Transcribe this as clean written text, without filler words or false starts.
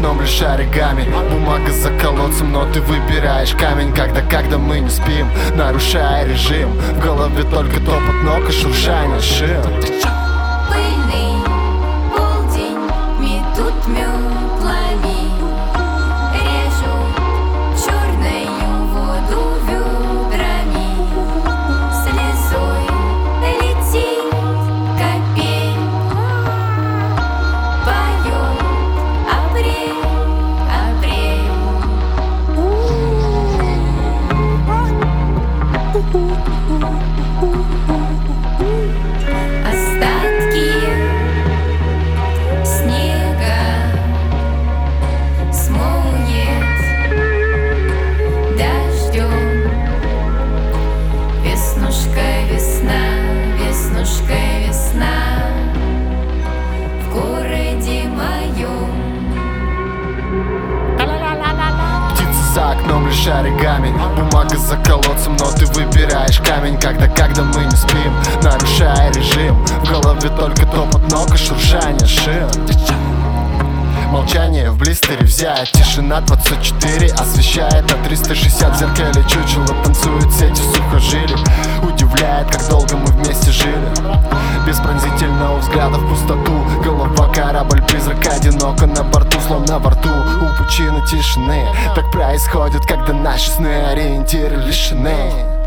окном лишь оригами. Бумага за колодцем, но ты выбираешь камень. Когда мы не спим, нарушая режим. В голове только топот ног и шуршание шин. Пыльный полдень метут метлами, режут черную воду ведрами. Слезой летит капель, поет апрель, апрель. Остатки снега смоет дождем. Веснушка, весна, веснушка, весна в городе моем. Птицы за окном лишь оригами. Бумага за колодцем, но ты выбираешь камень. Когда мы не спим, нарушая режим. В голове только топот ног и шуршание шин. Молчание в блистере взять. Тишина 24 освещает на 360. В зеркале чучело танцует, сети сухожилий. Удивляет, как долго мы вместе жили. Без пронзительного взгляда в пустоту. Голова корабль, призрак одиноко на борту. Словно во рту у пучины тишины. Так происходит, когда наши сны ориентиры лишены.